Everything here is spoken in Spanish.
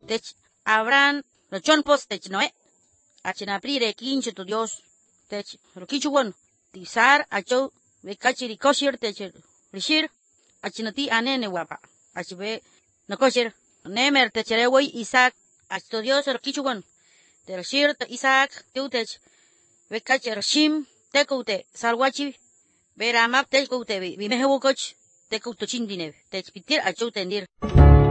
Tech Abraham, lo chon post tech Noé. Achina prire kincho tu Dios. Tech, lo kichuan. Tisar, acho, ve kachiri koshir tech, rishir. Achina ti anene guapa. Achive, no koshir. Nemer techereway Isaac. Achto Dios lo kichuan. Del shir Isaac, teutech. Ve kacher shim, tekute, salwachi. Vera map tech kote, vi mehewo coach. Te kuto chindine, te pitir a tendir.